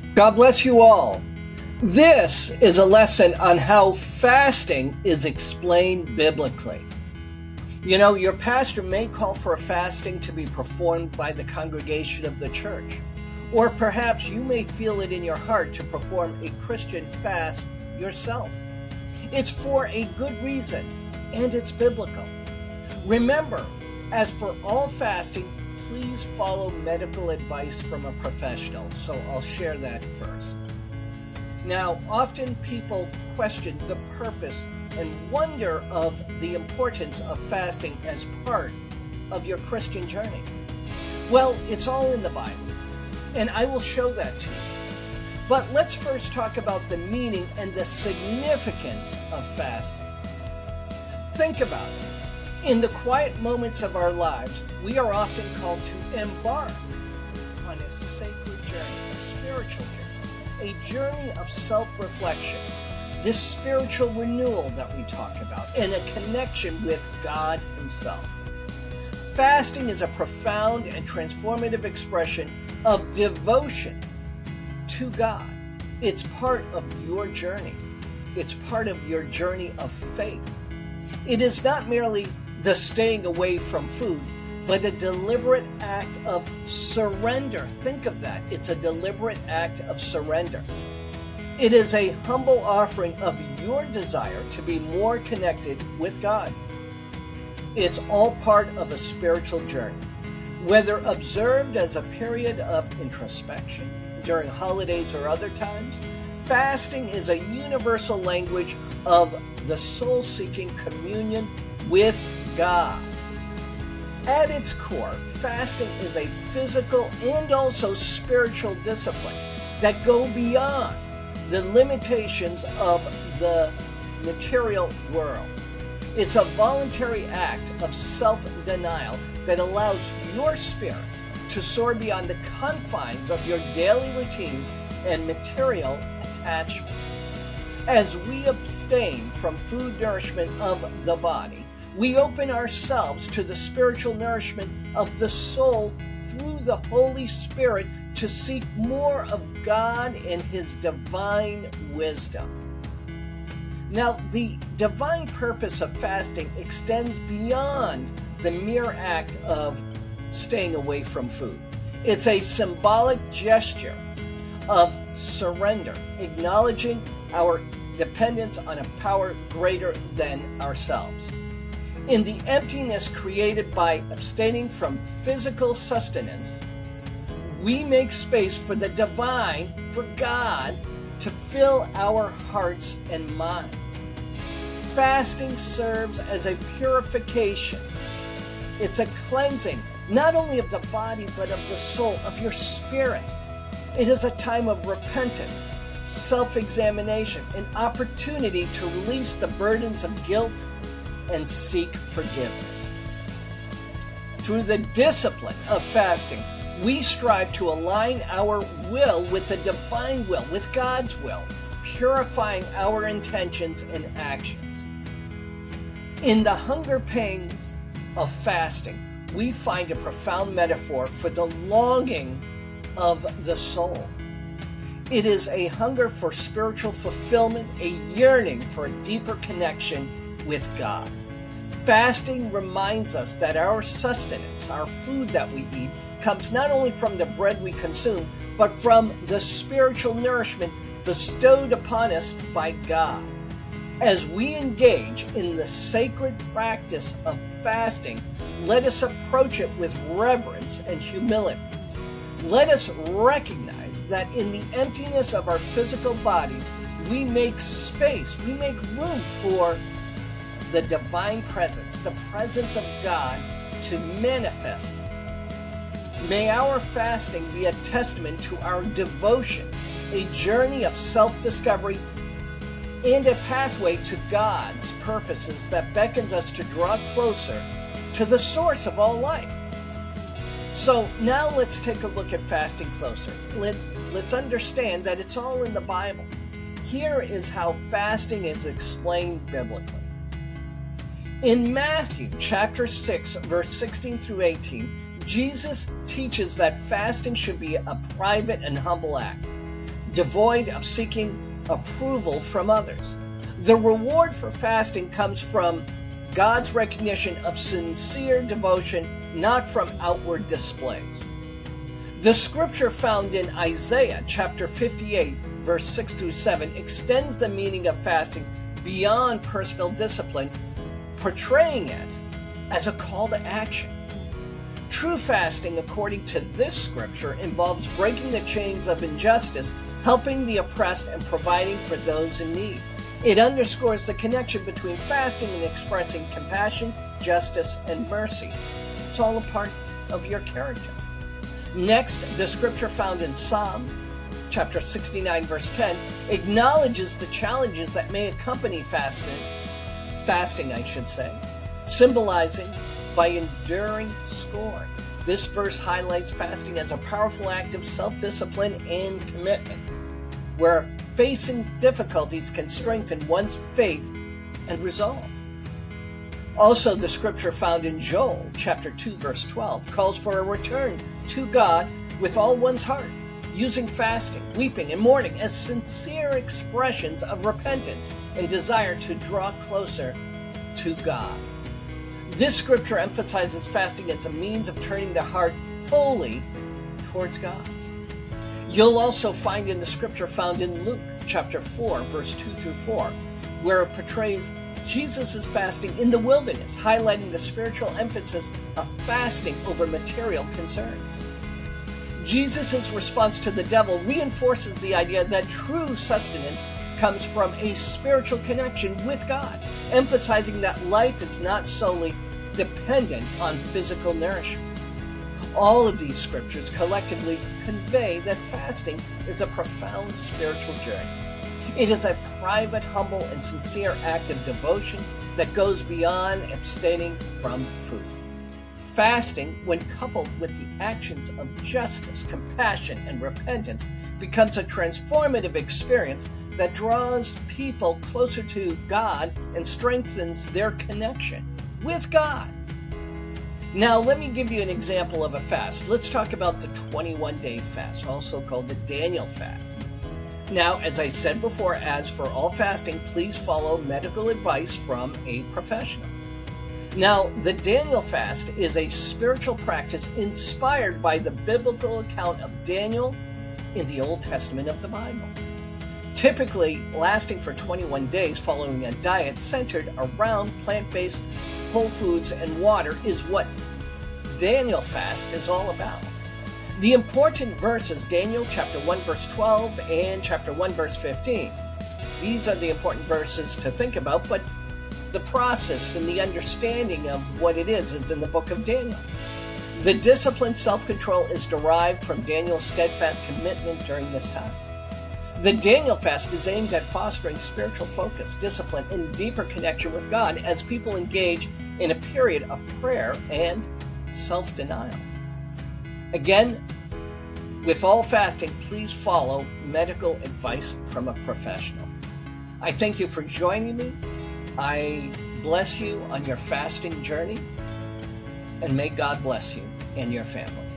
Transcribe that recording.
God bless you all. This is a lesson on how fasting is explained biblically. You know, your pastor may call for a fasting to be performed by the congregation of the church, or perhaps you may feel it in your heart to perform a Christian fast yourself. It's for a good reason, and it's biblical. Remember, as for all fasting, please follow medical advice from a professional. So I'll share that first. Now, often people question the purpose and wonder of the importance of fasting as part of your Christian journey. Well, it's all in the Bible, and I will show that to you. But let's first talk about the meaning and the significance of fasting. Think about it. In the quiet moments of our lives, we are often called to embark on a sacred journey, a spiritual journey, a journey of self-reflection, this spiritual renewal that we talk about, and a connection with God Himself. Fasting is a profound and transformative expression of devotion to God. It's part of your journey. It's part of your journey of faith. It is not merely the staying away from food, but a deliberate act of surrender. Think of that. It's a deliberate act of surrender. It is a humble offering of your desire to be more connected with God. It's all part of a spiritual journey. Whether observed as a period of introspection during holidays or other times, fasting is a universal language of the soul-seeking communion with God. At its core, fasting is a physical and also spiritual discipline that go beyond the limitations of the material world. It's a voluntary act of self-denial that allows your spirit to soar beyond the confines of your daily routines and material attachments. As we abstain from food nourishment of the body, we open ourselves to the spiritual nourishment of the soul through the Holy Spirit to seek more of God and His divine wisdom. Now, the divine purpose of fasting extends beyond the mere act of staying away from food. It's a symbolic gesture of surrender, acknowledging our dependence on a power greater than ourselves. In the emptiness created by abstaining from physical sustenance, we make space for the divine, for God, to fill our hearts and minds. Fasting serves as a purification. It's a cleansing, not only of the body, but of the soul, of your spirit. It is a time of repentance, self-examination, an opportunity to release the burdens of guilt and seek forgiveness. Through the discipline of fasting, we strive to align our will with the divine will, with God's will, purifying our intentions and actions. In the hunger pangs of fasting, we find a profound metaphor for the longing of the soul. It is a hunger for spiritual fulfillment, a yearning for a deeper connection with God. Fasting reminds us that our sustenance, our food that we eat, comes not only from the bread we consume, but from the spiritual nourishment bestowed upon us by God. As we engage in the sacred practice of fasting, let us approach it with reverence and humility. Let us recognize that in the emptiness of our physical bodies, we make space, we make room for the divine presence, the presence of God to manifest. May our fasting be a testament to our devotion, a journey of self-discovery, and a pathway to God's purposes that beckons us to draw closer to the source of all life. So now let's take a look at fasting closer. Let's understand that it's all in the Bible. Here is how fasting is explained biblically. In Matthew chapter 6, verse 16 through 18, Jesus teaches that fasting should be a private and humble act. devoid of seeking approval from others. The reward for fasting comes from God's recognition of sincere devotion, not from outward displays. The scripture found in Isaiah chapter 58, verse 6 through 7, extends the meaning of fasting beyond personal discipline, portraying it as a call to action. True fasting, according to this scripture, involves breaking the chains of injustice, helping the oppressed, and providing for those in need. It underscores the connection between fasting and expressing compassion, justice, and mercy. It's all a part of your character. Next, the scripture found in Psalm chapter 69, verse 10, acknowledges the challenges that may accompany fasting, symbolizing by enduring scorn. This verse highlights fasting as a powerful act of self-discipline and commitment, where facing difficulties can strengthen one's faith and resolve. Also, the scripture found in Joel chapter 2, verse 12, calls for a return to God with all one's heart, using fasting, weeping, and mourning as sincere expressions of repentance and desire to draw closer to God. This scripture emphasizes fasting as a means of turning the heart wholly towards God. You'll also find in the scripture found in Luke chapter 4, verse 2 through 4, where it portrays Jesus' fasting in the wilderness, highlighting the spiritual emphasis of fasting over material concerns. Jesus' response to the devil reinforces the idea that true sustenance comes from a spiritual connection with God, emphasizing that life is not solely dependent on physical nourishment. All of these scriptures collectively convey that fasting is a profound spiritual journey. It is a private, humble, and sincere act of devotion that goes beyond abstaining from food. Fasting, when coupled with the actions of justice, compassion, and repentance, becomes a transformative experience that draws people closer to God and strengthens their connection with God. Now, let me give you an example of a fast. Let's talk about the 21-day fast, also called the Daniel fast. Now, as I said before, as for all fasting, please follow medical advice from a professional. Now, the Daniel fast is a spiritual practice inspired by the biblical account of Daniel in the Old Testament of the Bible. Typically lasting for 21 days following a diet centered around plant-based whole foods and water is what Daniel fast is all about. The important verses, Daniel chapter 1 verse 12 and chapter 1 verse 15. These are the important verses to think about, but the process and the understanding of what it is in the book of Daniel. The disciplined self-control is derived from Daniel's steadfast commitment during this time. The Daniel fast is aimed at fostering spiritual focus, discipline, and deeper connection with God as people engage in a period of prayer and self-denial. Again, with all fasting, please follow medical advice from a professional. I thank you for joining me. I bless you on your fasting journey, and may God bless you and your family.